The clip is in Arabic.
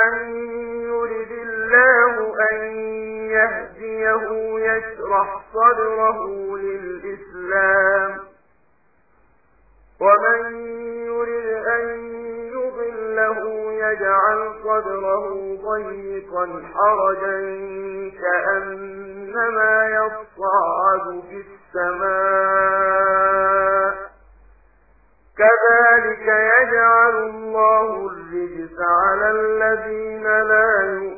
من يرد الله أن يهديه يشرح صدره للإسلام ومن يرد أن يضله يجعل صدره ضيقا حرجا كأنما يصعد في السماء كذلك يجعل الله الرجس على الذين لا يؤمنون